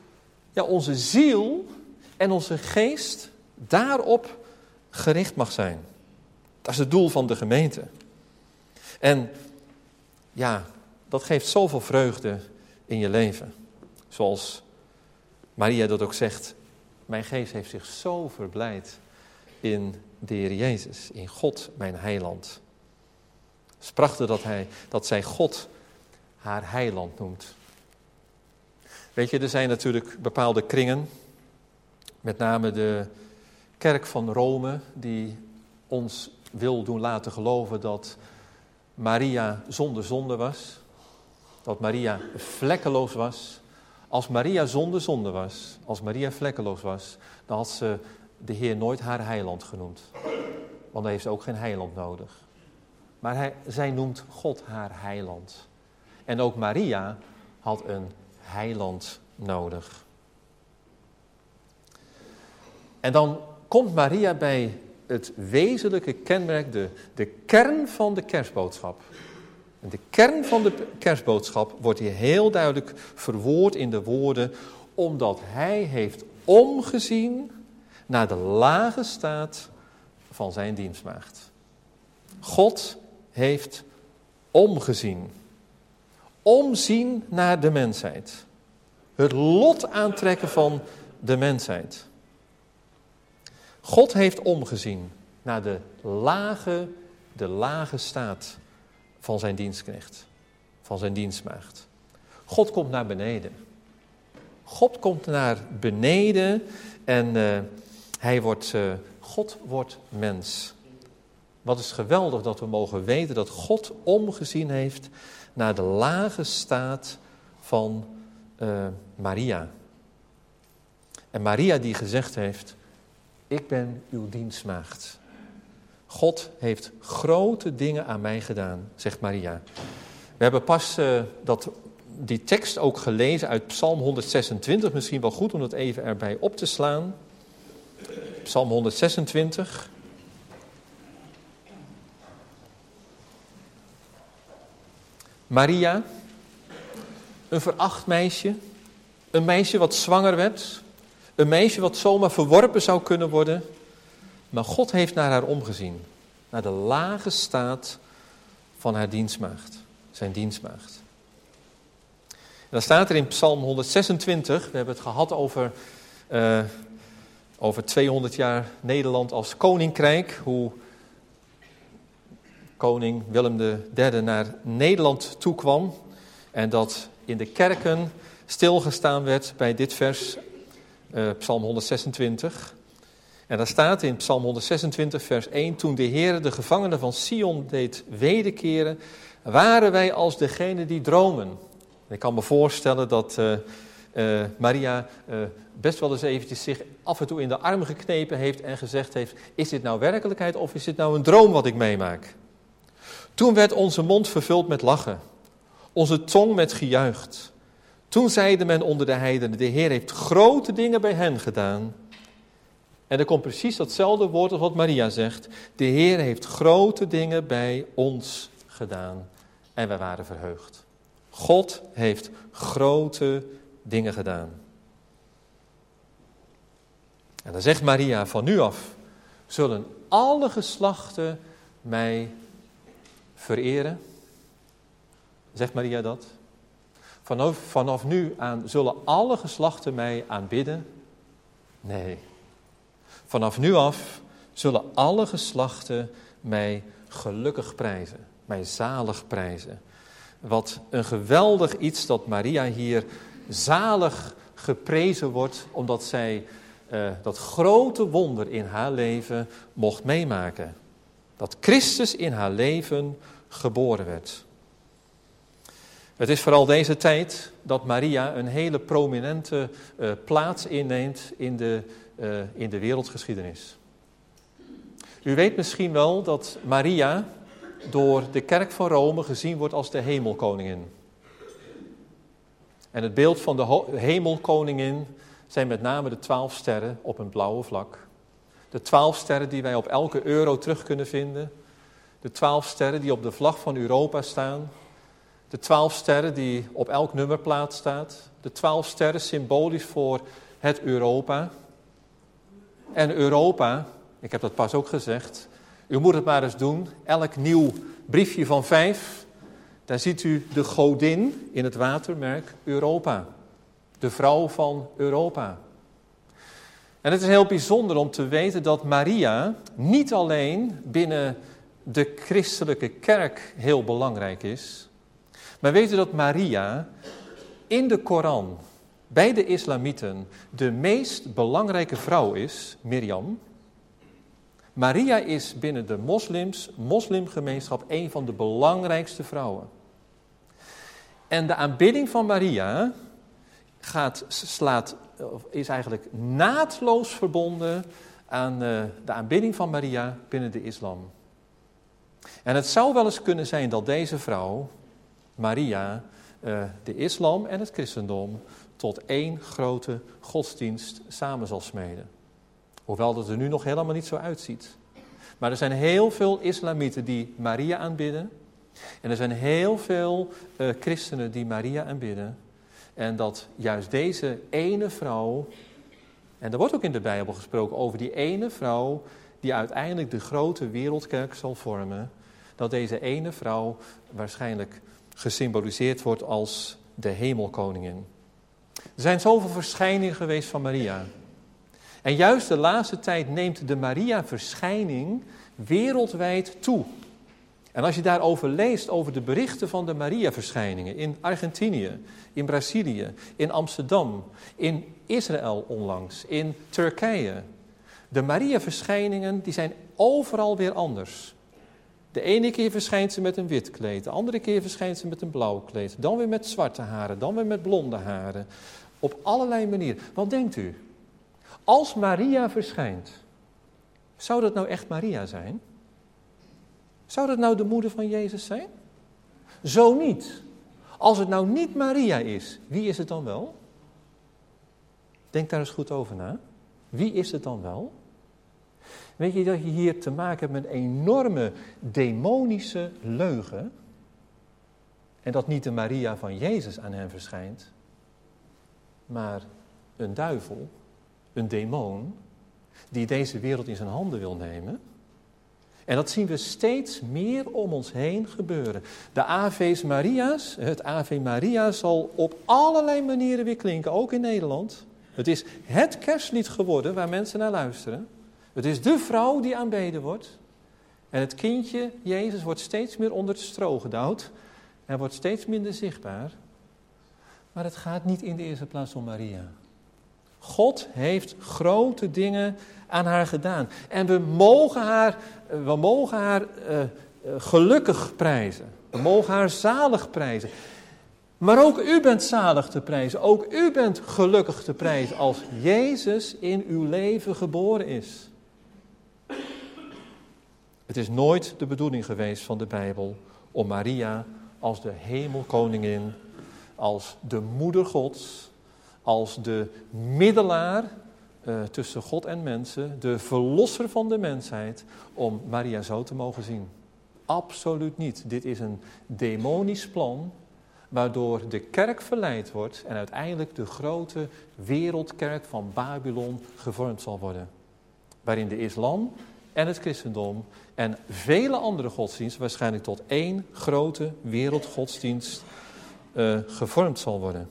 ja, onze ziel en onze geest daarop gericht mag zijn. Dat is het doel van de gemeente. En ja, dat geeft zoveel vreugde in je leven. Zoals Maria dat ook zegt, mijn geest heeft zich zo verblijd in de Heer Jezus, in God, mijn heiland. Het is prachtig dat, hij, dat zij God haar heiland noemt. Weet je, er zijn natuurlijk bepaalde kringen, met name de kerk van Rome, die ons wil doen laten geloven dat Maria zonder zonde was. Dat Maria vlekkeloos was. Als Maria zonder zonde was, als Maria vlekkeloos was, dan had ze de Heer nooit haar heiland genoemd. Want dan heeft ze ook geen heiland nodig. Maar hij, zij noemt God haar heiland. En ook Maria had een heiland nodig. En dan komt Maria bij het wezenlijke kenmerk, de, de kern van de kerstboodschap. En de kern van de kerstboodschap wordt hier heel duidelijk verwoord in de woorden, omdat hij heeft omgezien naar de lage staat van zijn dienstmaagd. God heeft omgezien. Omzien naar de mensheid. Het lot aantrekken van de mensheid. God heeft omgezien naar de lage, de lage staat van zijn dienstknecht, van zijn dienstmaagd. God komt naar beneden. God komt naar beneden en uh, hij wordt, uh, God wordt mens. Wat is geweldig dat we mogen weten dat God omgezien heeft naar de lage staat van uh, Maria. En Maria die gezegd heeft, ik ben uw dienstmaagd. God heeft grote dingen aan mij gedaan, zegt Maria. We hebben pas uh, dat, die tekst ook gelezen uit Psalm honderdzesentwintig. Misschien wel goed om dat even erbij op te slaan. Psalm honderdzesentwintig. Maria, een veracht meisje. Een meisje wat zwanger werd. Een meisje wat zomaar verworpen zou kunnen worden. Maar God heeft naar haar omgezien. Naar de lage staat van haar dienstmaagd. Zijn dienstmaagd. En dan staat er in Psalm honderdzesentwintig. We hebben het gehad over, uh, over tweehonderd jaar Nederland als koninkrijk. Hoe koning Willem de derde naar Nederland toekwam. En dat in de kerken stilgestaan werd bij dit vers. Uh, Psalm honderdzesentwintig. En daar staat in Psalm honderdzesentwintig vers één, toen de Heer de gevangenen van Sion deed wederkeren, waren wij als degene die dromen. En ik kan me voorstellen dat uh, uh, Maria uh, best wel eens eventjes zich af en toe in de arm geknepen heeft en gezegd heeft, is dit nou werkelijkheid of is dit nou een droom wat ik meemaak? Toen werd onze mond vervuld met lachen, onze tong met gejuicht. Toen zeide men onder de heidenen, de Heer heeft grote dingen bij hen gedaan. En er komt precies datzelfde woord als wat Maria zegt. De Heer heeft grote dingen bij ons gedaan. En wij waren verheugd. God heeft grote dingen gedaan. En dan zegt Maria, van nu af zullen alle geslachten mij vereren. Zegt Maria dat? Vanaf, vanaf nu aan zullen alle geslachten mij aanbidden? Nee. Vanaf nu af zullen alle geslachten mij gelukkig prijzen, mij zalig prijzen. Wat een geweldig iets dat Maria hier zalig geprezen wordt, omdat zij uh, dat grote wonder in haar leven mocht meemaken. Dat Christus in haar leven geboren werd. Het is vooral deze tijd dat Maria een hele prominente uh, plaats inneemt in de, uh, in de wereldgeschiedenis. U weet misschien wel dat Maria door de kerk van Rome gezien wordt als de hemelkoningin. En het beeld van de ho- hemelkoningin zijn met name de twaalf sterren op een blauwe vlak. De twaalf sterren die wij op elke euro terug kunnen vinden. De twaalf sterren die op de vlag van Europa staan. De twaalf sterren die op elk nummerplaat staat. De twaalf sterren symbolisch voor het Europa. En Europa, ik heb dat pas ook gezegd, u moet het maar eens doen. Elk nieuw briefje van vijf, daar ziet u de godin in het watermerk Europa. De vrouw van Europa. En het is heel bijzonder om te weten dat Maria niet alleen binnen de christelijke kerk heel belangrijk is. Maar weet u dat Maria in de Koran, bij de islamieten, de meest belangrijke vrouw is, Mirjam. Maria is binnen de moslims, moslimgemeenschap, een van de belangrijkste vrouwen. En de aanbidding van Maria gaat, slaat, is eigenlijk naadloos verbonden aan de aanbidding van Maria binnen de islam. En het zou wel eens kunnen zijn dat deze vrouw, Maria, de islam en het christendom tot één grote godsdienst samen zal smeden. Hoewel dat er nu nog helemaal niet zo uitziet. Maar er zijn heel veel islamieten die Maria aanbidden. En er zijn heel veel uh, christenen die Maria aanbidden. En dat juist deze ene vrouw, en er wordt ook in de Bijbel gesproken over die ene vrouw die uiteindelijk de grote wereldkerk zal vormen. Dat deze ene vrouw waarschijnlijk gesymboliseerd wordt als de hemelkoningin. Er zijn zoveel verschijningen geweest van Maria. En juist de laatste tijd neemt de Maria-verschijning wereldwijd toe. En als je daarover leest, over de berichten van de Maria-verschijningen in Argentinië, in Brazilië, in Amsterdam, in Israël onlangs, in Turkije. De Maria-verschijningen die zijn overal weer anders. De ene keer verschijnt ze met een wit kleed, de andere keer verschijnt ze met een blauw kleed. Dan weer met zwarte haren, dan weer met blonde haren. Op allerlei manieren. Wat denkt u? Als Maria verschijnt, zou dat nou echt Maria zijn? Zou dat nou de moeder van Jezus zijn? Zo niet. Als het nou niet Maria is, wie is het dan wel? Denk daar eens goed over na. Wie is het dan wel? Weet je dat je hier te maken hebt met een enorme demonische leugen? En dat niet de Maria van Jezus aan hen verschijnt, maar een duivel, een demon, die deze wereld in zijn handen wil nemen. En dat zien we steeds meer om ons heen gebeuren. De Ave's Maria's, het Ave Maria zal op allerlei manieren weer klinken, ook in Nederland. Het is het kerstlied geworden waar mensen naar luisteren. Het is de vrouw die aanbeden wordt. En het kindje, Jezus, wordt steeds meer onder het stro gedouwd. En wordt steeds minder zichtbaar. Maar het gaat niet in de eerste plaats om Maria. God heeft grote dingen aan haar gedaan. En we mogen haar, we mogen haar uh, uh, gelukkig prijzen. We mogen haar zalig prijzen. Maar ook u bent zalig te prijzen. Ook u bent gelukkig te prijzen als Jezus in uw leven geboren is. Het is nooit de bedoeling geweest van de Bijbel om Maria als de hemelkoningin, als de moeder Gods, als de middelaar uh, tussen God en mensen, de verlosser van de mensheid, om Maria zo te mogen zien. Absoluut niet. Dit is een demonisch plan, waardoor de kerk verleid wordt en uiteindelijk de grote wereldkerk van Babylon gevormd zal worden. Waarin de islam en het christendom en vele andere godsdiensten waarschijnlijk tot één grote wereldgodsdienst uh, gevormd zal worden.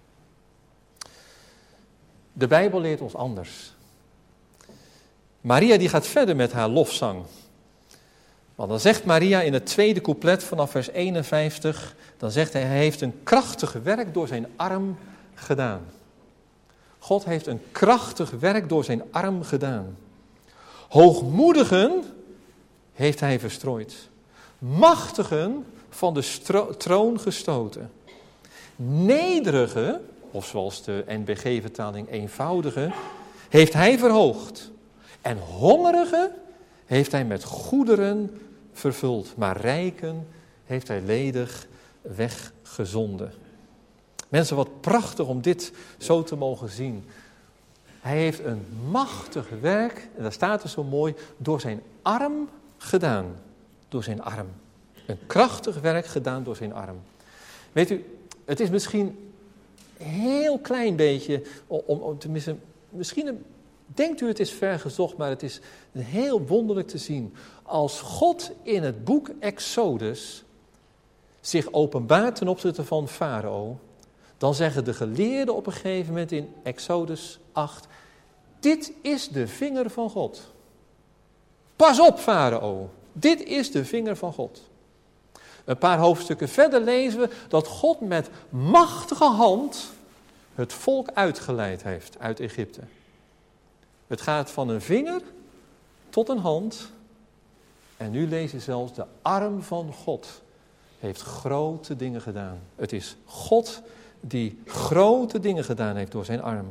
De Bijbel leert ons anders. Maria die gaat verder met haar lofzang. Want dan zegt Maria in het tweede couplet vanaf vers eenenvijftig, dan zegt hij, hij heeft een krachtig werk door zijn arm gedaan. God heeft een krachtig werk door zijn arm gedaan. Hoogmoedigen heeft hij verstrooid. Machtigen van de stro- troon gestoten. Nederigen, of zoals de N B G-vertaling eenvoudige, heeft hij verhoogd. En hongerigen heeft hij met goederen vervuld. Maar rijken heeft hij ledig weggezonden. Mensen, wat prachtig om dit zo te mogen zien. Hij heeft een machtig werk, en daar staat er zo mooi, door zijn arm gedaan. Door zijn arm. Een krachtig werk gedaan door zijn arm. Weet u, het is misschien een heel klein beetje, om, om tenminste, misschien een, denkt u het is ver gezocht, maar het is heel wonderlijk te zien. Als God in het boek Exodus zich openbaart ten opzichte van Farao, dan zeggen de geleerden op een gegeven moment in Exodus acht, dit is de vinger van God. Pas op, Farao, dit is de vinger van God. Een paar hoofdstukken verder lezen we dat God met machtige hand het volk uitgeleid heeft uit Egypte. Het gaat van een vinger tot een hand. En nu lees je zelfs de arm van God heeft grote dingen gedaan. Het is God die grote dingen gedaan heeft door zijn arm.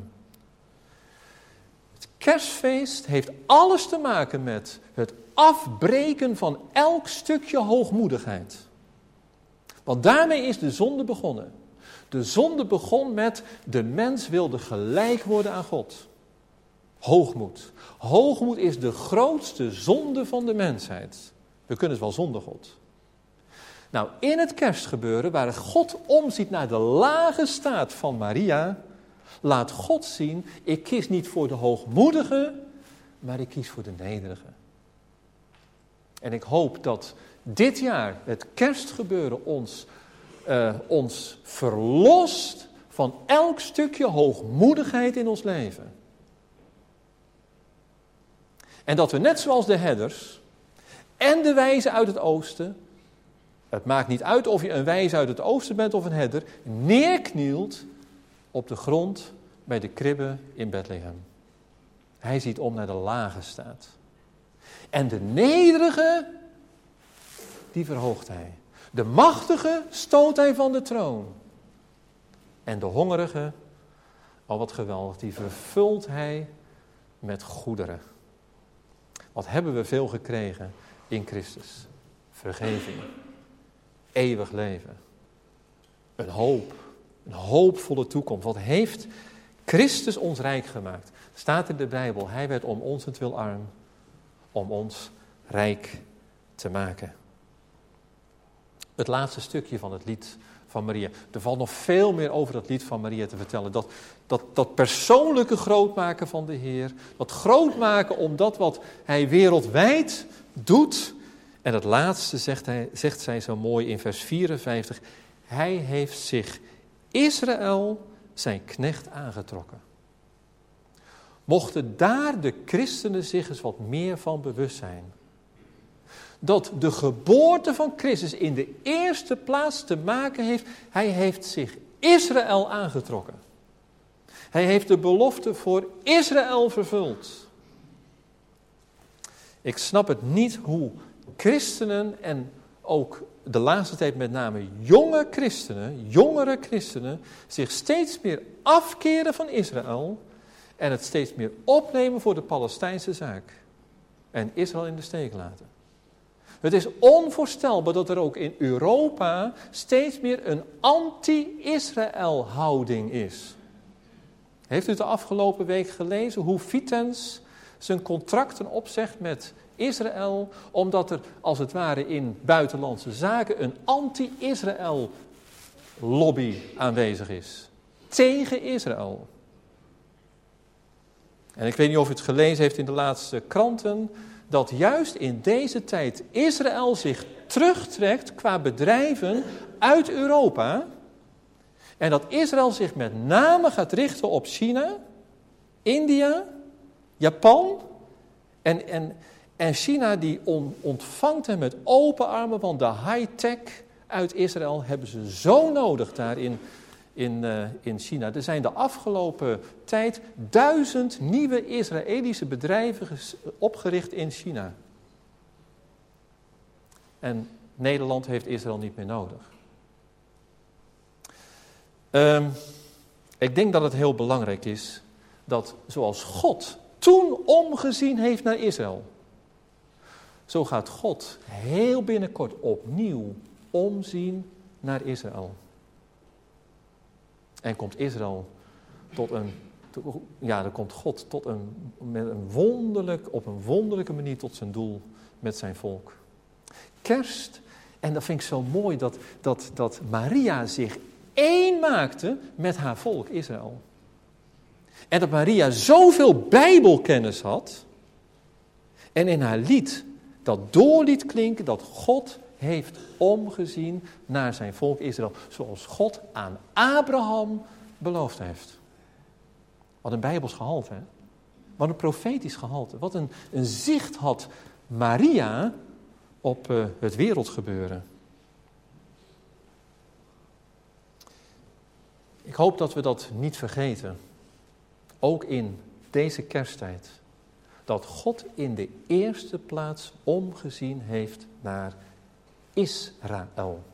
Het kerstfeest heeft alles te maken met het afbreken van elk stukje hoogmoedigheid. Want daarmee is de zonde begonnen. De zonde begon met de mens wilde gelijk worden aan God. Hoogmoed. Hoogmoed is de grootste zonde van de mensheid. We kunnen het wel zonder God. Nou, in het kerstgebeuren, waar God omziet naar de lage staat van Maria, laat God zien, ik kies niet voor de hoogmoedige, maar ik kies voor de nederige. En ik hoop dat dit jaar het kerstgebeuren ons, uh, ons verlost van elk stukje hoogmoedigheid in ons leven. En dat we net zoals de herders en de wijzen uit het oosten, het maakt niet uit of je een wijze uit het oosten bent of een herder, neerknielt op de grond bij de kribbe in Bethlehem. Hij ziet om naar de lage staat. En de nederige, die verhoogt hij. De machtige stoot hij van de troon. En de hongerige, oh wat geweldig, die vervult hij met goederen. Wat hebben we veel gekregen in Christus? Vergeving. Eeuwig leven. Een hoop. Een hoopvolle toekomst. Wat heeft Christus ons rijk gemaakt? Staat in de Bijbel, hij werd om onzentwil arm, om ons rijk te maken. Het laatste stukje van het lied van Maria. Er valt nog veel meer over dat lied van Maria te vertellen. Dat, dat, dat persoonlijke grootmaken van de Heer. Dat grootmaken om dat wat hij wereldwijd doet. En het laatste zegt, hij, zegt zij zo mooi in vers vierenvijftig. Hij heeft zich Israël zijn knecht aangetrokken. Mochten daar de christenen zich eens wat meer van bewust zijn. Dat de geboorte van Christus in de eerste plaats te maken heeft. Hij heeft zich Israël aangetrokken. Hij heeft de belofte voor Israël vervuld. Ik snap het niet hoe christenen en ook de laatste tijd met name jonge christenen, jongere christenen, zich steeds meer afkeren van Israël en het steeds meer opnemen voor de Palestijnse zaak. En Israël in de steek laten. Het is onvoorstelbaar dat er ook in Europa steeds meer een anti-Israël houding is. Heeft u de afgelopen week gelezen hoe Vitens zijn contracten opzegt met Israël, omdat er als het ware in buitenlandse zaken een anti-Israël lobby aanwezig is. Tegen Israël. En ik weet niet of u het gelezen heeft in de laatste kranten, dat juist in deze tijd Israël zich terugtrekt qua bedrijven uit Europa. En dat Israël zich met name gaat richten op China, India, Japan. En, en, en China die on, ontvangt hem met open armen, want de high-tech uit Israël hebben ze zo nodig daar in, in, uh, in China. Er zijn de afgelopen tijd duizend nieuwe Israëlische bedrijven ges, opgericht in China. En Nederland heeft Israël niet meer nodig. Um, ik denk dat het heel belangrijk is dat zoals God toen omgezien heeft naar Israël, zo gaat God heel binnenkort opnieuw omzien naar Israël. En komt Israël tot een, ja, dan komt God tot een, met een wonderlijk, op een wonderlijke manier tot zijn doel met zijn volk. Kerst En dat vind ik zo mooi dat, dat, dat Maria zich één maakte met haar volk Israël. En dat Maria zoveel Bijbelkennis had en in haar lied dat door liet klinken dat God heeft omgezien naar zijn volk Israël. Zoals God aan Abraham beloofd heeft. Wat een Bijbels gehalte, hè? Wat een profetisch gehalte. Wat een, een zicht had Maria op uh, het wereldgebeuren. Ik hoop dat we dat niet vergeten. Ook in deze kersttijd. Dat God in de eerste plaats omgezien heeft naar Israël.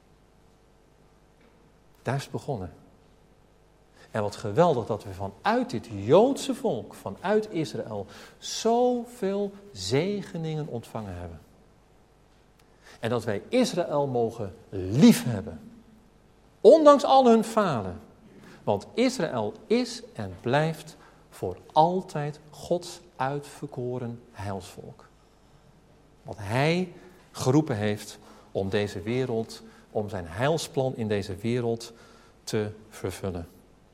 Daar is het begonnen. En wat geweldig dat we vanuit dit Joodse volk, vanuit Israël, zoveel zegeningen ontvangen hebben. En dat wij Israël mogen liefhebben. Ondanks al hun falen. Want Israël is en blijft voor altijd Gods uitverkoren heilsvolk. Wat hij geroepen heeft om deze wereld, om zijn heilsplan in deze wereld te vervullen.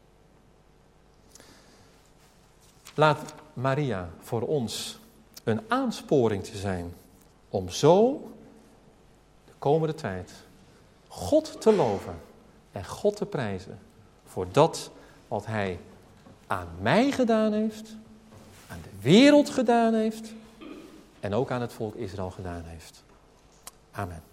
Laat Maria voor ons een aansporing te zijn om zo de komende tijd God te loven en God te prijzen voor dat wat hij aan mij gedaan heeft, aan de wereld gedaan heeft en ook aan het volk Israël gedaan heeft. Amen.